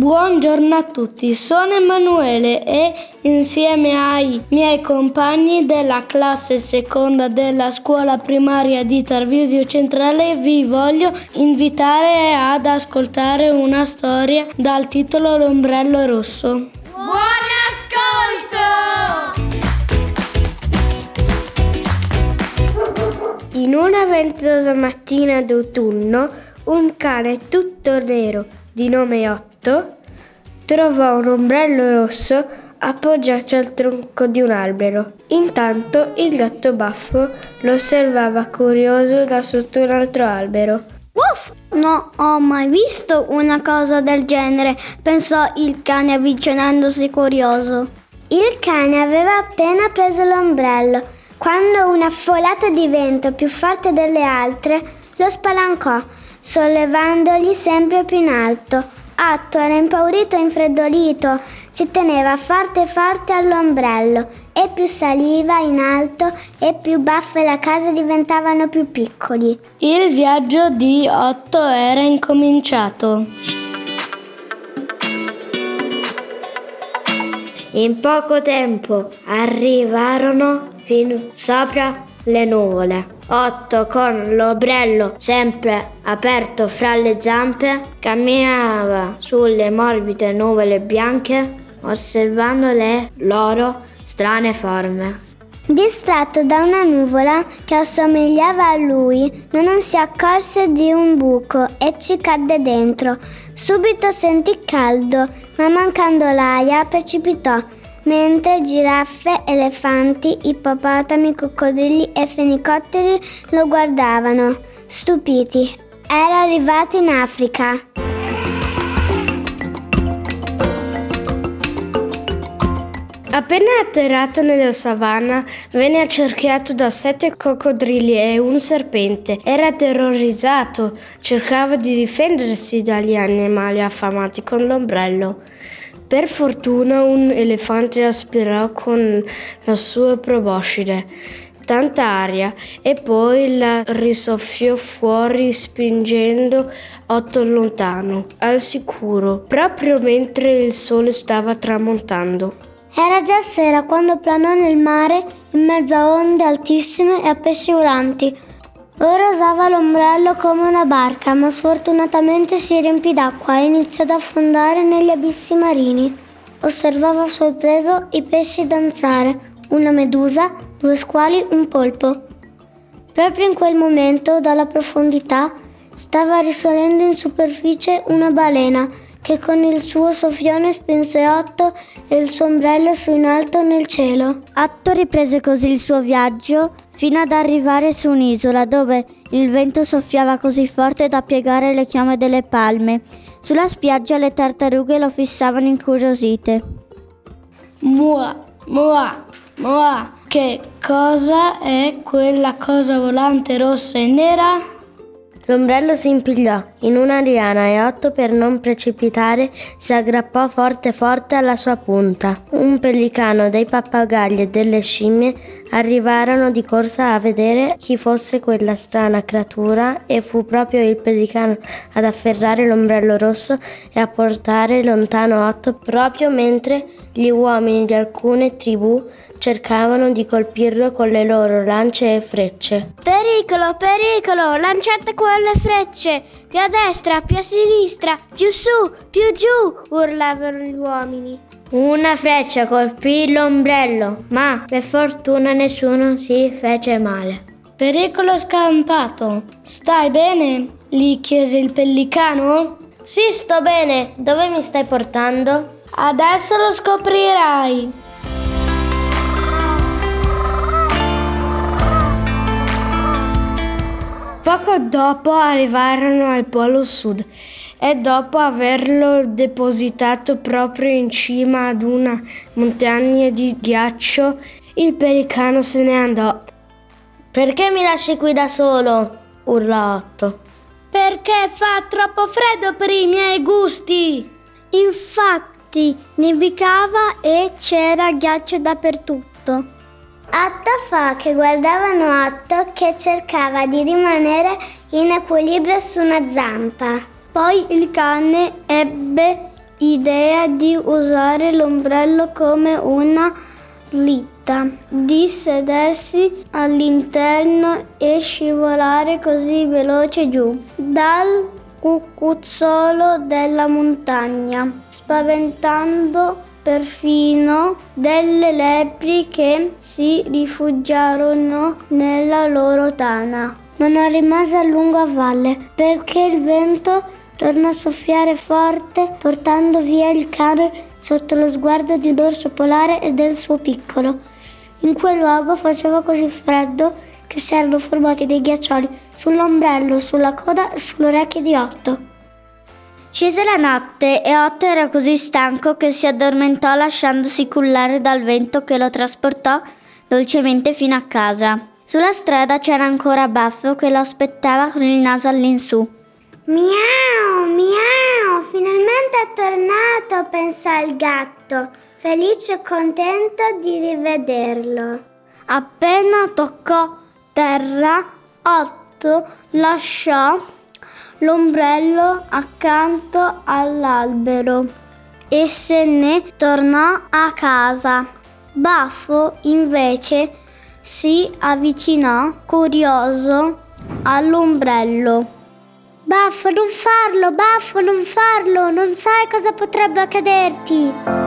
Buongiorno a tutti, sono Emanuele e insieme ai miei compagni della classe seconda della scuola primaria di Tarvisio Centrale vi voglio invitare ad ascoltare una storia dal titolo L'ombrello rosso. Buon ascolto! In una ventosa mattina d'autunno, un cane tutto nero di nome Otto trovò un ombrello rosso appoggiato al tronco di un albero. Intanto il gatto baffo lo osservava curioso da sotto un altro albero. Uff, non ho mai visto una cosa del genere, pensò il cane avvicinandosi curioso. Il cane aveva appena preso l'ombrello quando una folata di vento più forte delle altre lo spalancò, sollevandogli sempre più in alto. Otto era impaurito e infreddolito, si teneva forte all'ombrello e più saliva in alto e più baffe la casa diventavano più piccoli. Il viaggio di Otto era incominciato. In poco tempo arrivarono fin sopra le nuvole. Otto, con l'ombrello sempre aperto fra le zampe, camminava sulle morbide nuvole bianche, osservando le loro strane forme. Distratto da una nuvola che assomigliava a lui, non si accorse di un buco e ci cadde dentro. Subito sentì caldo, ma mancando l'aria precipitò, mentre giraffe, elefanti, ippopotami, coccodrilli e fenicotteri lo guardavano, stupiti. Era arrivato in Africa. Appena atterrato nella savana, venne accerchiato da 7 coccodrilli e un serpente. Era terrorizzato, cercava di difendersi dagli animali affamati con l'ombrello. Per fortuna un elefante aspirò con la sua proboscide tanta aria e poi la risoffiò fuori spingendo Otto lontano, al sicuro, proprio mentre il sole stava tramontando. Era già sera quando planò nel mare in mezzo a onde altissime e a pesci volanti. Ora usava l'ombrello come una barca, ma sfortunatamente si riempì d'acqua e iniziò ad affondare negli abissi marini. Osservava sorpreso i pesci danzare, una medusa, 2 squali, un polpo. Proprio in quel momento, dalla profondità, stava risalendo in superficie una balena che con il suo soffione spinse Otto e il suo ombrello su in alto nel cielo. Otto riprese così il suo viaggio fino ad arrivare su un'isola dove il vento soffiava così forte da piegare le chiome delle palme. Sulla spiaggia le tartarughe lo fissavano incuriosite. Mua, mua, mua. Che cosa è quella cosa volante rossa e nera? L'ombrello si impigliò in una liana e Otto, per non precipitare, si aggrappò forte alla sua punta. Un pellicano, dei pappagalli e delle scimmie arrivarono di corsa a vedere chi fosse quella strana creatura e fu proprio il pellicano ad afferrare l'ombrello rosso e a portare lontano Otto proprio mentre gli uomini di alcune tribù cercavano di colpirlo con le loro lance e frecce. Pericolo, pericolo, lanciate quelle frecce, più a destra, più a sinistra, più su, più giù, urlavano gli uomini. Una freccia colpì l'ombrello, ma per fortuna nessuno si fece male. Pericolo scampato. Stai bene? Gli chiese il pellicano. Sì, sto bene. Dove mi stai portando? Adesso lo scoprirai. Poco dopo arrivarono al Polo Sud e dopo averlo depositato proprio in cima ad una montagna di ghiaccio, il pellicano se ne andò. Perché mi lasci qui da solo? Urlò Otto. Perché fa troppo freddo per i miei gusti. Infatti nevicava e c'era ghiaccio dappertutto. Attafà che guardavano Otto che cercava di rimanere in equilibrio su una zampa. Poi il cane ebbe idea di usare l'ombrello come una slitta, di sedersi all'interno e scivolare così veloce giù dal cucuzzolo della montagna, spaventando perfino delle lepri che si rifugiarono nella loro tana. Ma non rimase a lungo a valle, perché il vento tornò a soffiare forte, portando via il cane sotto lo sguardo di l'orso polare e del suo piccolo. In quel luogo faceva così freddo che si erano formati dei ghiaccioli sull'ombrello, sulla coda e sulle orecchie di Otto. Scese la notte e Otto era così stanco che si addormentò lasciandosi cullare dal vento che lo trasportò dolcemente fino a casa. Sulla strada c'era ancora Baffo che lo aspettava con il naso all'insù. Miau, miau, finalmente è tornato, pensò il gatto, felice e contento di rivederlo. Appena toccò terra, Otto lasciò l'ombrello accanto all'albero e se ne tornò a casa. Baffo invece si avvicinò curioso all'ombrello. Baffo, non farlo, non sai cosa potrebbe accaderti.